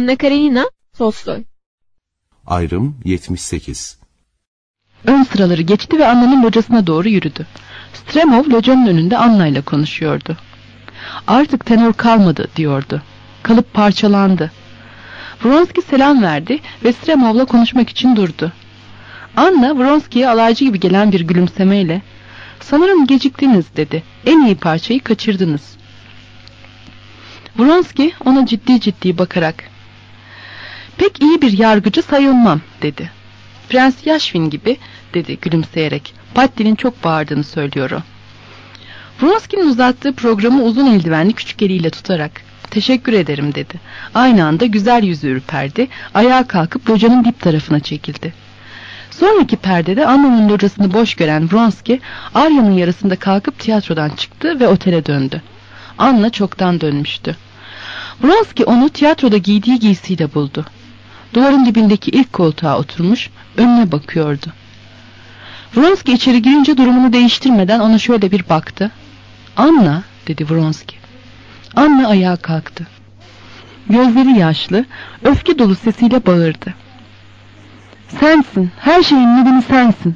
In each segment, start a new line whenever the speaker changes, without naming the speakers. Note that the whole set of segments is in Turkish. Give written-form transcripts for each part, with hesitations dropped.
Anna Karenina Tolstoy.
Ayrım 78.
Ön sıraları geçti ve Anna'nın locasına doğru yürüdü. Stremov locanın önünde Anna ile konuşuyordu. Artık tenor kalmadı diyordu. Kalıp parçalandı. Vronsky selam verdi ve Stremov'la konuşmak için durdu. Anna Vronsky'ye alaycı gibi gelen bir gülümsemeyle "Sanırım geciktiniz" dedi. "En iyi parçayı kaçırdınız." Vronsky ona ciddi bakarak "Pek iyi bir yargıcı sayılmam" dedi. "Prens Yashvin gibi" dedi gülümseyerek. "Patti'nin çok bağırdığını söylüyor o." Vronsky'nin uzattığı programı uzun eldivenli küçük eliyle tutarak "Teşekkür ederim" dedi. Aynı anda güzel yüzü ürperdi. Ayağa kalkıp locanın dip tarafına çekildi. Sonraki perdede Anna'nın locasını boş gören Vronsky, Arya'nın yarısında kalkıp tiyatrodan çıktı ve otele döndü. Anna çoktan dönmüştü. Vronsky onu tiyatroda giydiği giysiyle buldu. Duvarın dibindeki ilk koltuğa oturmuş, önüne bakıyordu. Vronsky içeri girince durumunu değiştirmeden ona şöyle bir baktı. "Anna" dedi Vronsky. Anna ayağa kalktı. Gözleri yaşlı, öfke dolu sesiyle bağırdı. "Sensin, her şeyin nedeni sensin.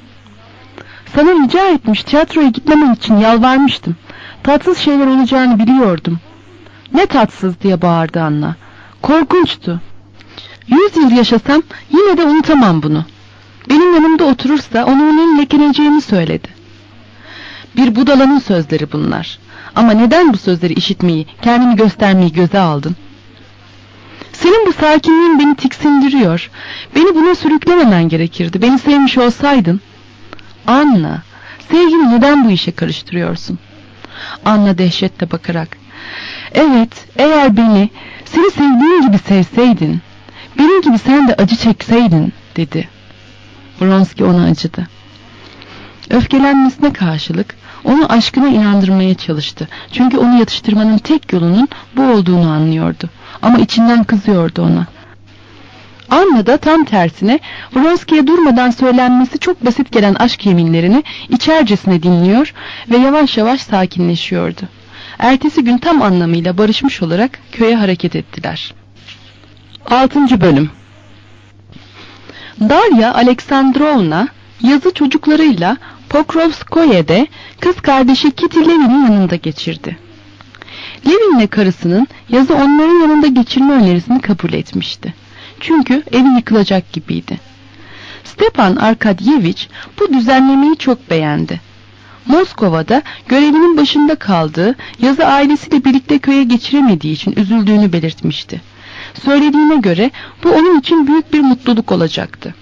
Sana rica etmiş, tiyatroya gitmemen için yalvarmıştım. Tatsız şeyler olacağını biliyordum." "Ne tatsız?" diye bağırdı Anna. "Korkunçtu. 100 yıl yaşasam yine de unutamam bunu. Benim yanımda oturursa onun lekeleyeceğimi söyledi." Bir budalanın sözleri bunlar. Ama neden bu sözleri işitmeyi, kendimi göstermeyi göze aldın? "Senin bu sakinliğin beni tiksindiriyor. Beni buna sürüklememen gerekirdi. Beni sevmiş olsaydın." "Anna, sevgimi neden bu işe karıştırıyorsun?" Anna dehşetle bakarak. "Evet, eğer seni sevdiğin gibi sevseydin, benim gibi sen de acı çekseydin" dedi. Vronsky ona acıdı. Öfkelenmesine karşılık onu aşkına inandırmaya çalıştı. Çünkü onu yatıştırmanın tek yolunun bu olduğunu anlıyordu. Ama içinden kızıyordu ona. Anna da tam tersine Vronsky'ye durmadan söylenmesi çok basit gelen aşk yeminlerini içercesine dinliyor ve yavaş yavaş sakinleşiyordu. Ertesi gün tam anlamıyla barışmış olarak köye hareket ettiler. 6. Bölüm. Darya Aleksandrovna yazı çocuklarıyla Pokrovskoye'de kız kardeşi Kitty Levin'in yanında geçirdi. Levin'le karısının yazı onların yanında geçirme önerisini kabul etmişti. Çünkü evi yıkılacak gibiydi. Stepan Arkadyevich bu düzenlemeyi çok beğendi. Moskova'da görevinin başında kaldığı, yazı ailesiyle birlikte köye geçiremediği için üzüldüğünü belirtmişti. Söylediğine göre bu onun için büyük bir mutluluk olacaktı.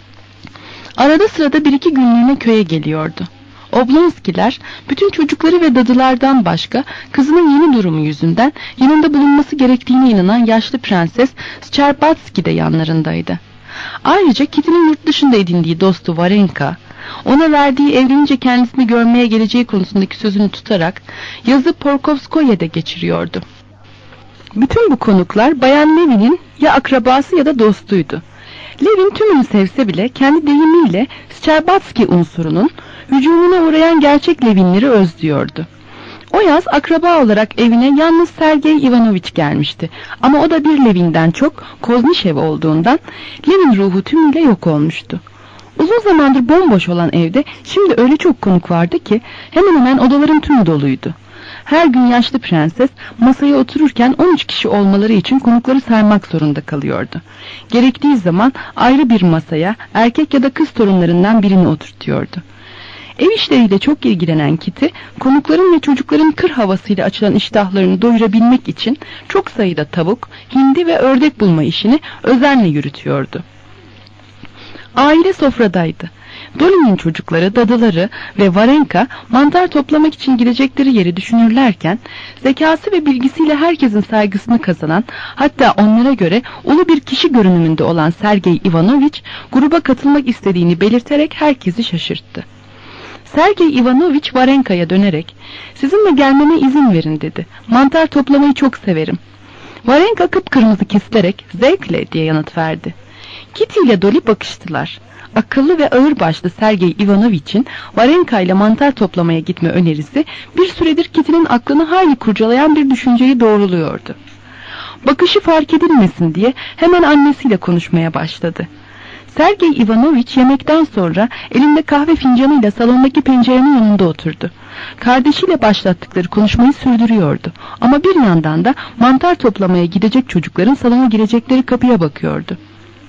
Arada sırada 1-2 günlüğüne köye geliyordu. Oblonskiler bütün çocukları ve dadılardan başka kızının yeni durumu yüzünden yanında bulunması gerektiğine inanan yaşlı prenses Scherbatsky de yanlarındaydı. Ayrıca Kitty'nin yurt dışında edindiği dostu Varenka, ona verdiği evlenince kendisini görmeye geleceği konusundaki sözünü tutarak yazı Pokrovskoye'de geçiriyordu. Bütün bu konuklar Bayan Levin'in ya akrabası ya da dostuydu. Levin tümünü sevse bile kendi deyimiyle Scherbatsky unsurunun hücumuna uğrayan gerçek Levinleri özlüyordu. O yaz akraba olarak evine yalnız Sergey Ivanovich gelmişti. Ama o da bir Levin'den çok Koznishev olduğundan Levin ruhu tümüyle yok olmuştu. Uzun zamandır bomboş olan evde şimdi öyle çok konuk vardı ki hemen hemen odaların tümü doluydu. Her gün yaşlı prenses masaya otururken 13 kişi olmaları için konukları saymak zorunda kalıyordu. Gerektiği zaman ayrı bir masaya erkek ya da kız torunlarından birini oturtuyordu. Ev işleriyle çok ilgilenen Kitty, konukların ve çocukların kır havasıyla açılan iştahlarını doyurabilmek için çok sayıda tavuk, hindi ve ördek bulma işini özenle yürütüyordu. Aile sofradaydı. Dolly'nin çocukları, dadıları ve Varenka mantar toplamak için gidecekleri yeri düşünürlerken, zekası ve bilgisiyle herkesin saygısını kazanan, hatta onlara göre ulu bir kişi görünümünde olan Sergey Ivanovich, gruba katılmak istediğini belirterek herkesi şaşırttı. Sergey Ivanovich Varenka'ya dönerek, "Sizinle gelmeme izin verin" dedi. "Mantar toplamayı çok severim." Varenka kıpkırmızı kesilerek, "Zevkle" diye yanıt verdi. Kitty ile Dolly bakıştılar. Akıllı ve ağırbaşlı Sergey Ivanovich'in Varenka ile mantar toplamaya gitme önerisi bir süredir Kitty'nin aklını hayli kurcalayan bir düşünceyi doğruluyordu. Bakışı fark edilmesin diye hemen annesiyle konuşmaya başladı. Sergey Ivanoviç yemekten sonra elinde kahve fincanıyla salondaki pencerenin yanında oturdu. Kardeşiyle başlattıkları konuşmayı sürdürüyordu. Ama bir yandan da mantar toplamaya gidecek çocukların salona girecekleri kapıya bakıyordu.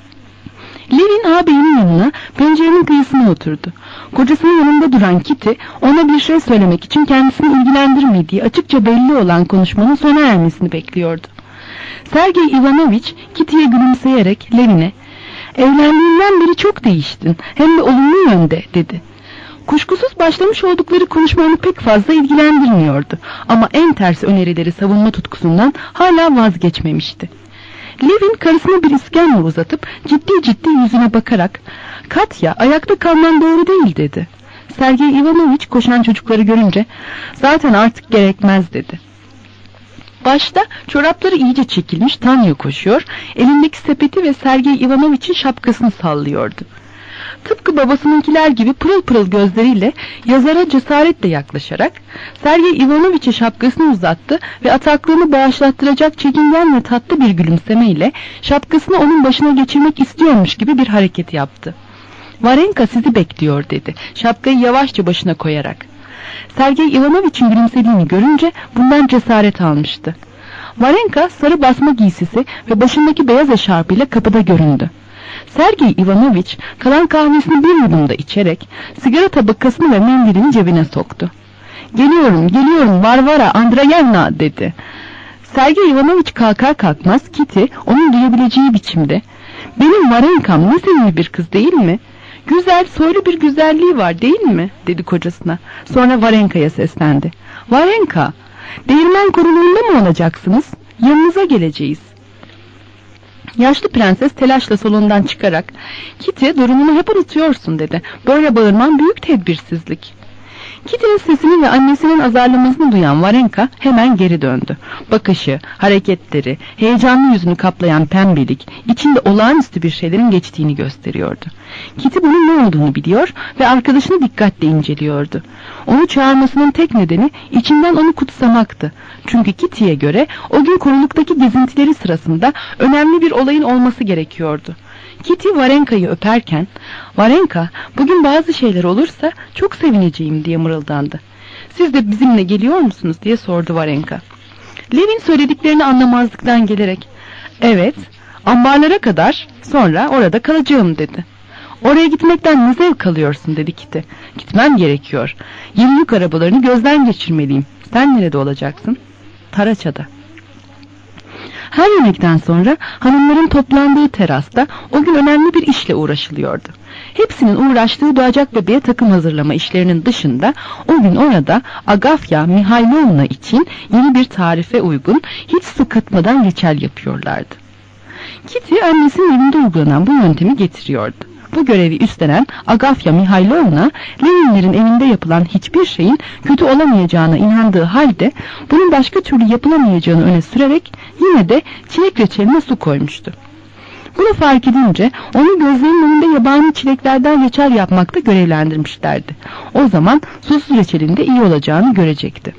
Levin ağabeyinin yanına pencerenin kıyısına oturdu. Kocasının yanında duran Kitty ona bir şey söylemek için kendisini ilgilendirmediği açıkça belli olan konuşmanın sona ermesini bekliyordu. Sergey Ivanoviç Kitty'ye gülümseyerek Levin'e "Evlendiğinden beri çok değiştin, hem de olumlu yönde," dedi. Kuşkusuz başlamış oldukları konuşmanı pek fazla ilgilendirmiyordu ama en ters önerileri savunma tutkusundan hala vazgeçmemişti. Levin karısına bir iskemle uzatıp ciddi ciddi yüzüne bakarak "Katya, ayakta kalman doğru değil," dedi. Sergey Ivanoviç koşan çocukları görünce "Zaten artık gerekmez," dedi. Başta çorapları iyice çekilmiş Tanya koşuyor, elindeki sepeti ve Sergey Ivanoviç'in şapkasını sallıyordu. Tıpkı babasınınkiler gibi pırıl pırıl gözleriyle yazara cesaretle yaklaşarak Sergey Ivanoviç'e şapkasını uzattı ve ataklığını bağışlattıracak çekingen ve tatlı bir gülümsemeyle şapkasını onun başına geçirmek istiyormuş gibi bir hareket yaptı. "Varenka sizi bekliyor," dedi, şapkayı yavaşça başına koyarak. Sergey Ivanoviç'in gülümsediğini görünce bundan cesaret almıştı. Varenka sarı basma giysisi ve başındaki beyaz eşarpıyla kapıda göründü. Sergey Ivanoviç kalan kahvesini bir yudumda içerek sigara tabakasını ve mendilini cebine soktu. "Geliyorum, geliyorum Varvara Andreyevna," dedi. Sergey Ivanoviç kalkar kalkmaz Kitty onun duyabileceği biçimde "Benim Varenkam ne sevimli bir kız değil mi? Güzel, soylu bir güzelliği var değil mi?" dedi kocasına. Sonra Varenka'ya seslendi. "Varenka, değirmen koruluğunda mı olacaksınız? Yanınıza geleceğiz." Yaşlı prenses telaşla salondan çıkarak "Kitty, durumunu hep unutuyorsun," dedi. "Böyle bağırman büyük tedbirsizlik." Kitty'nin sesini ve annesinin azarlamasını duyan Varenka hemen geri döndü. Bakışı, hareketleri, heyecanlı yüzünü kaplayan pembelik, içinde olağanüstü bir şeylerin geçtiğini gösteriyordu. Kitty bunun ne olduğunu biliyor ve arkadaşını dikkatle inceliyordu. Onu çağırmasının tek nedeni içinden onu kutsamaktı. Çünkü Kitty'ye göre o gün koruluktaki gezintileri sırasında önemli bir olayın olması gerekiyordu. Kitty Varenka'yı öperken "Varenka, bugün bazı şeyler olursa çok sevineceğim," diye mırıldandı. "Siz de bizimle geliyor musunuz?" diye sordu Varenka. Levin söylediklerini anlamazlıktan gelerek "Evet, ambarlara kadar, sonra orada kalacağım," dedi. "Oraya gitmekten ne zevk alıyorsun?" dedi Kitty. "Gitmem gerekiyor. Yeni yük arabalarını gözden geçirmeliyim. Sen nerede olacaksın?" "Taraça'da." Her yemekten sonra hanımların toplandığı terasta o gün önemli bir işle uğraşılıyordu. Hepsinin uğraştığı doğacak bebeğe takım hazırlama işlerinin dışında o gün orada Agafya Mihailovna için yeni bir tarife uygun hiç su katmadan reçel yapıyorlardı. Kitty annesinin evinde uygulanan bu yöntemi getiriyordu. Bu görevi üstlenen Agafya Mihailovna, Leninlerin evinde yapılan hiçbir şeyin kötü olamayacağına inandığı halde bunun başka türlü yapılamayacağını öne sürerek yine de çilek reçeline su koymuştu. Bunu fark edince onu gözlerinin önünde yabani çileklerden reçel yapmakta görevlendirmişlerdi. O zaman susuz reçelinde iyi olacağını görecekti.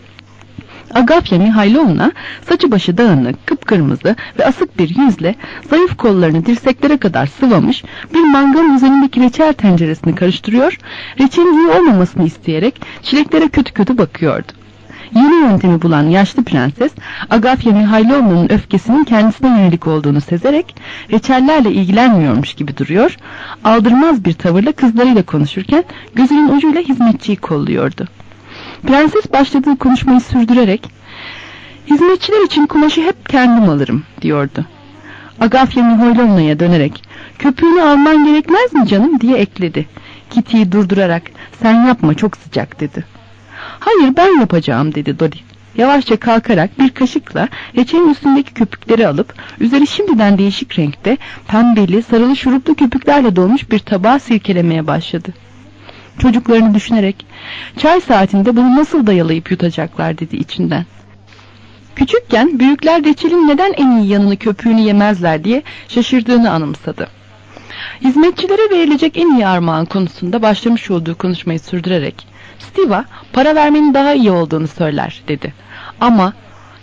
Agafya Mihailovna saçı başı dağınık, kıpkırmızı ve asık bir yüzle zayıf kollarını dirseklere kadar sıvamış bir manganın üzerindeki reçel tenceresini karıştırıyor, reçelin iyi olmamasını isteyerek çileklere kötü kötü bakıyordu. Yeni yöntemi bulan yaşlı prenses Agafya Mihailovna'nın öfkesinin kendisine yönelik olduğunu sezerek reçellerle ilgilenmiyormuş gibi duruyor, aldırmaz bir tavırla kızlarıyla konuşurken gözünün ucuyla hizmetçiyi kolluyordu. Prenses başladığı konuşmayı sürdürerek "Hizmetçiler için kumaşı hep kendim alırım," diyordu. Agafya Mihailovna'ya dönerek "Köpüğünü alman gerekmez mi canım?" diye ekledi. Kitty'yi durdurarak "Sen yapma, çok sıcak," dedi. "Hayır, ben yapacağım," dedi Dolly. Yavaşça kalkarak bir kaşıkla reçelin üstündeki köpükleri alıp üzeri şimdiden değişik renkte pembeli, sarılı şuruplu köpüklerle dolmuş bir tabağa sirkelemeye başladı. Çocuklarını düşünerek "Çay saatinde bunu nasıl dayalayıp yutacaklar," dedi içinden. Küçükken büyükler reçelin neden en iyi yanını köpüğünü yemezler diye şaşırdığını anımsadı. Hizmetçilere verilecek en iyi armağan konusunda başlamış olduğu konuşmayı sürdürerek "Stiva para vermenin daha iyi olduğunu söyler," dedi. "Ama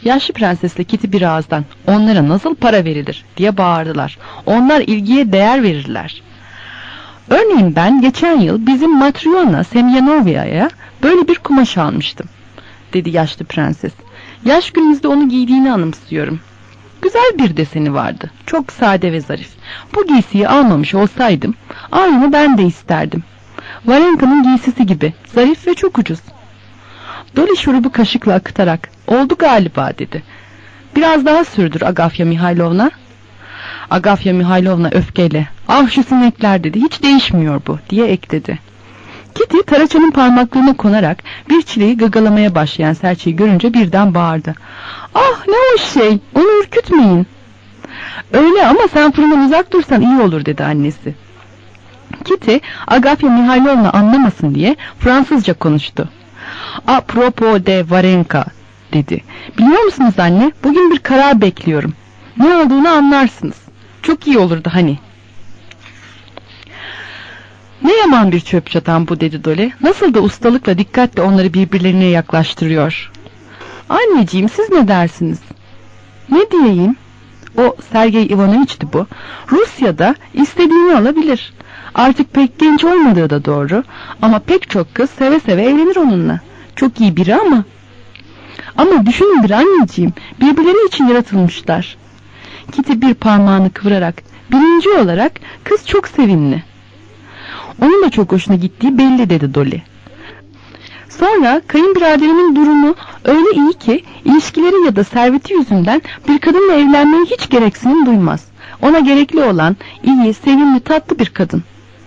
Yaşlı prensesle Kitty bir ağızdan onlara nasıl para verilir diye bağırdılar. Onlar ilgiye değer verirler. Örneğin ben geçen yıl bizim Matryona Semyonova'ya böyle bir kumaş almıştım, dedi yaşlı prenses. Yaş günümüzde onu giydiğini anımsıyorum. Güzel bir deseni vardı. Çok sade ve zarif. Bu giysiyi almamış olsaydım aynını ben de isterdim. Varenka'nın giysisi gibi zarif ve çok ucuz. Dolly şurubu kaşıkla akıtarak oldu galiba dedi. Biraz daha sürdür Agafya Mihailovna. Agafya Mihailovna öfkeyle ah şu sinekler dedi, hiç değişmiyor bu diye ekledi. Kitty taraçanın parmaklarına konarak bir çileği gagalamaya başlayan serçeyi görünce birden bağırdı. Ah ne hoş şey, onu ürkütmeyin. Öyle ama sen fırından uzak dursan iyi olur dedi annesi. Kitty Agafya Mihailovna anlamasın diye Fransızca konuştu. A propos de Varenka dedi. Biliyor musunuz anne, bugün bir karar bekliyorum. Ne olduğunu anlarsınız. Çok iyi olurdu hani. Ne yaman bir çöp çatan bu dedi Dolly. Nasıl da ustalıkla dikkatle onları birbirlerine yaklaştırıyor. Anneciğim siz ne dersiniz? Ne diyeyim? O Sergey Ivanoviç'ti bu. Rusya'da istediğini alabilir. Artık pek genç olmadığı da doğru. Ama pek çok kız seve seve evlenir onunla. Çok iyi biri ama. Ama düşünün bir anneciğim. Birbirleri için yaratılmışlar. Kitty bir parmağını kıvırarak. Birinci olarak kız çok sevimli. Onun da çok hoşuna gittiği belli dedi Dolly. Sonra kayınbiraderimin durumu öyle iyi ki ilişkileri ya da serveti yüzünden bir kadınla evlenmeye hiç gereksinim duymaz. Ona gerekli olan iyi, sevimli, tatlı bir kadın.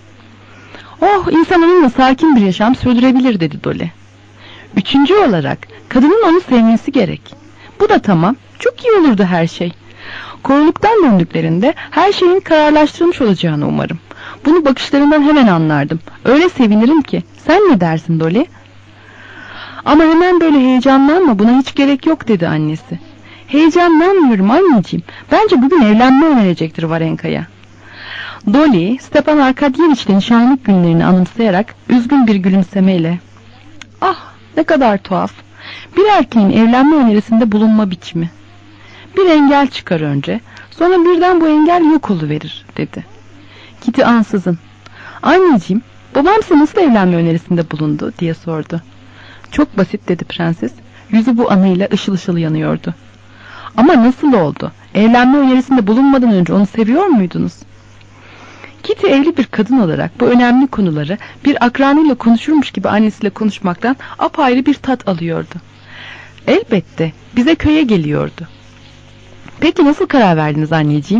Oh, insan onunla sakin bir yaşam sürdürebilir dedi Dolly. Üçüncü olarak kadının onu sevmesi gerek. Bu da tamam, çok iyi olurdu her şey. Koruluktan döndüklerinde her şeyin kararlaştırılmış olacağını umarım. Bunu bakışlarından hemen anlardım. Öyle sevinirim ki. Sen ne dersin Dolly? Ama hemen böyle heyecanlanma, buna hiç gerek yok dedi annesi. Heyecanlanmıyorum anneciğim. Bence bugün evlenme önerecektir Varenka'ya. Dolly, Stepan Arkadyeviç'le nişanlık günlerini anımsayarak üzgün bir gülümsemeyle ah ne kadar tuhaf. Bir erkeğin evlenme önerisinde bulunma biçimi. Bir engel çıkar önce, sonra birden bu engel yok oluverir dedi. Kitty ansızın anneciğim babam size nasıl evlenme önerisinde bulundu diye sordu. Çok basit dedi prenses. Yüzü bu anıyla ışıl ışıl yanıyordu. Ama nasıl oldu? Evlenme önerisinde bulunmadan önce onu seviyor muydunuz? Kitty evli bir kadın olarak bu önemli konuları bir akranıyla konuşurmuş gibi annesiyle konuşmaktan apayrı bir tat alıyordu. Elbette bize köye geliyordu. Peki nasıl karar verdiniz anneciğim?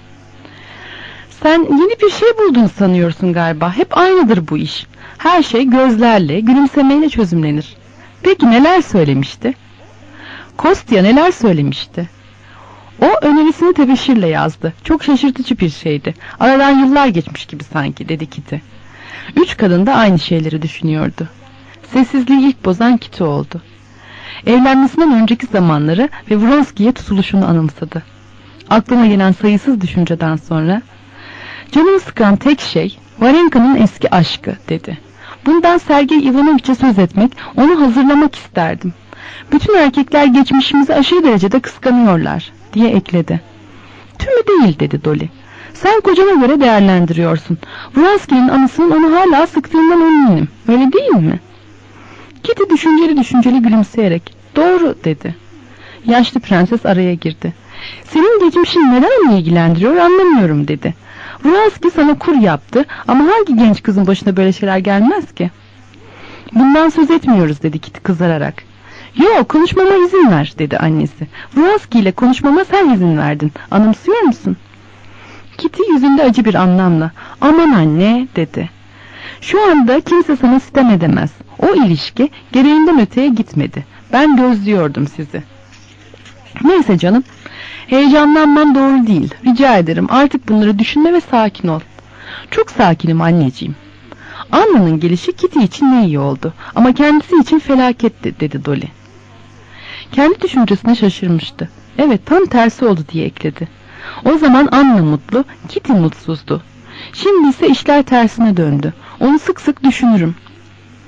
Sen yeni bir şey buldun sanıyorsun galiba. Hep aynıdır bu iş. Her şey gözlerle, gülümsemeyle çözümlenir. Peki neler söylemişti? Kostya neler söylemişti? O önerisini tebeşirle yazdı. Çok şaşırtıcı bir şeydi. Aradan yıllar geçmiş gibi sanki dedi Kitty. Üç kadın da aynı şeyleri düşünüyordu. Sessizliği ilk bozan Kitty oldu. Evlenmesinden önceki zamanları ve Vronski'ye tutuluşunu anımsadı. Aklına gelen sayısız düşünceden sonra canımı sıkan tek şey Varenka'nın eski aşkı dedi. Bundan Sergey Ivanoviç'e söz etmek, onu hazırlamak isterdim. Bütün erkekler geçmişimizi aşırı derecede kıskanıyorlar diye ekledi. Tümü değil dedi Dolly. Sen kocana göre değerlendiriyorsun. Vronski'nin anısının onu hala sıktığından eminim. Öyle değil mi? Kitty düşünceli gülümseyerek doğru dedi. Yaşlı prenses araya girdi. Senin geçmişin neden onu ilgilendiriyor anlamıyorum dedi. Vronski sana kur yaptı ama hangi genç kızın başına böyle şeyler gelmez ki? Bundan söz etmiyoruz dedi Kitty kızararak. Yok konuşmama izin ver dedi annesi. Vronski ile konuşmama sen izin verdin. Anımsıyor musun? Kitty yüzünde acı bir anlamla aman anne dedi. Şu anda kimse sana sitem edemez. O ilişki gereğinden öteye gitmedi. Ben gözlüyordum sizi. Neyse canım. Heyecanlanman doğru değil. Rica ederim artık bunları düşünme ve sakin ol. Çok sakinim anneciğim. Anna'nın gelişi Kitty için ne iyi oldu. Ama kendisi için felaketti dedi Dolly. Kendi düşüncesine şaşırmıştı. Evet tam tersi oldu diye ekledi. O zaman Anna mutlu, Kitty mutsuzdu. Şimdi ise işler tersine döndü. Onu sık sık düşünürüm.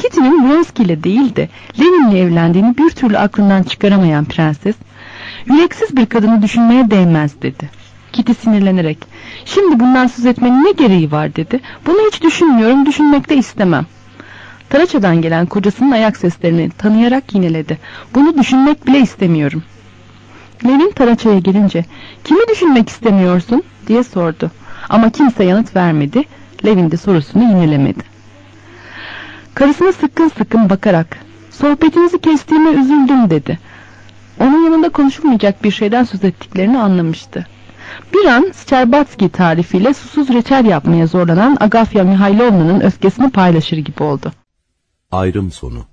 Kitty'nin Vronsky ile değil de Levin'le evlendiğini bir türlü aklından çıkaramayan prenses, yüreksiz bir kadını düşünmeye değmez dedi. Kitty sinirlenerek, şimdi bundan söz etmenin ne gereği var dedi. Bunu hiç düşünmüyorum, düşünmek de istemem. Taraçadan gelen kocasının ayak seslerini tanıyarak yineledi. Bunu düşünmek bile istemiyorum. Levin Taraça'ya gelince, kimi düşünmek istemiyorsun diye sordu. Ama kimse yanıt vermedi. Levin de sorusunu yinelemedi. Karısına sıkkın sıkkın bakarak, sohbetinizi kestiğime üzüldüm dedi. Onun yanında konuşulmayacak bir şeyden söz ettiklerini anlamıştı. Bir an Şerbatsky tarifiyle susuz reçel yapmaya zorlanan Agafya Mihailovna'nın öfkesini paylaşır gibi oldu.
Ayrım sonu.